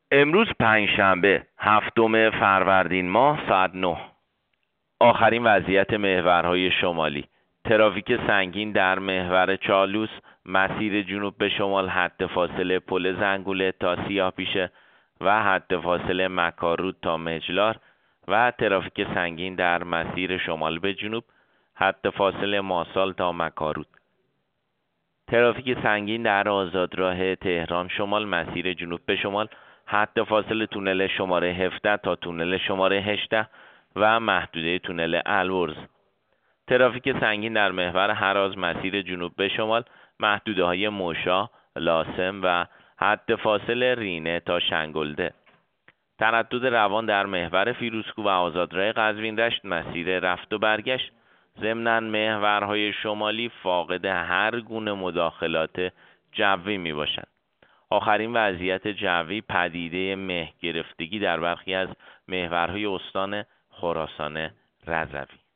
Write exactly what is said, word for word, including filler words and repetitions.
امروز پنجشنبه هفتم فروردین ماه ساعت نه. آخرین وضعیت محورهای شمالی: ترافیک سنگین در محور چالوس، مسیر جنوب به شمال حد فاصله پل زنگوله تا سیاهپیشه و حد فاصله مکارود تا مجلار و ترافیک سنگین در مسیر شمال به جنوب حد فاصله ماسال تا مکارود. ترافیک سنگین در آزادراه تهران شمال مسیر جنوب به شمال حد فاصله تونل شماره هفده تا تونل شماره هجده و محدوده تونل البرز. ترافیک سنگین در محور هراز مسیر جنوب به شمال محدوده های موشا، لاسم و حد فاصله رینه تا شنگلده. تردد روان در محور فیروزکوه و آزادراه قزوین رشت مسیر رفت و برگشت. ضمناً محورهای شمالی فاقد هر گونه مداخلات جوی می باشند. آخرین وضعیت جوی پدیده مه گرفتگی در برخی از محورهای استان خراسان رضوی.